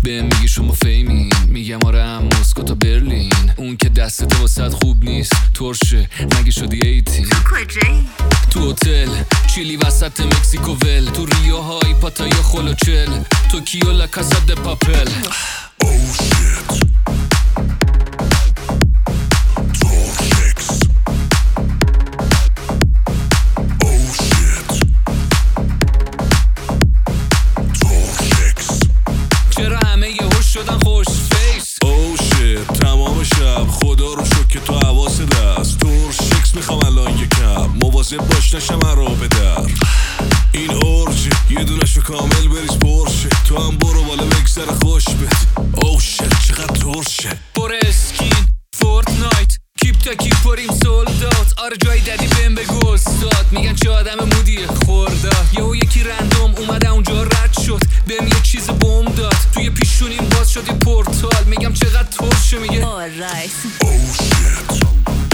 به میگی شما فیمین، میگم آره هم مسکو تا برلین. اون که دستت واسد خوب نیست ترشه، مگه شدی 18؟ تو کجایی؟ تو هتل چیلی وسط مکزیکو ول، تو ریو های پاتای خلوچل، توکیو لا کاسا د پاپل. چرا همه یه هوش شدن خوش فیس؟ او شیت تمام شب خدا رو شکر که تو حواس دست تور شکس میخوام الان یکم مواظب باش نشم رو به در. این اورجه یه دونشو کامل بریز پرشه، تو هم برو بالا بگذره خوش بد. او شیت چقدر ترشه، پر اسکین فورتنایت کیپ تا کیپ پریم سولدات. آره جای دادی بهم بگو استاد، میگن چه آدم مودیه خورداد. یهو یکی رندوم اومده اونجا رد شد، بهم یه چیز بوم داد، توی پیشونیم باز شد یه پورتال. میگم چقدر ترشه، میگه آرایت. او شیت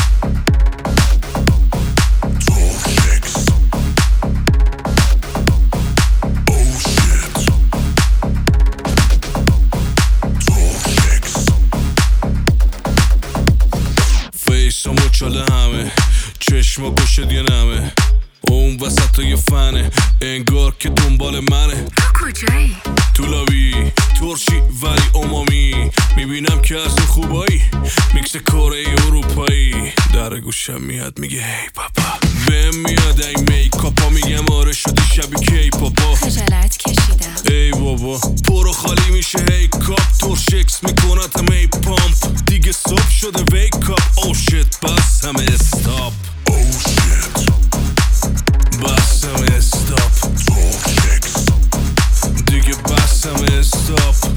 فیسامو چاله همه چشما گوشت یه نمه، اون وسط یه فنه انگار که دنبال منه. تو کجایی؟ تو لابی ترشی ولی امامی، میبینم که از اون خوبایی میکس کره اروپایی. در گوشم میاد میگه هی پاپا، بهم میاد این میکاپا، میگم آره شدی شبیه کی پاپا. خجالت کشیدم. ای بابا پرو خالی میشه هی کاپ، ترشکس میکنتم ای پامپ، دیگه صبح شده ویک اپ. او شیت بس همه استاپ، او شیت بس همه استاپ، دیگه بس همه استاپ.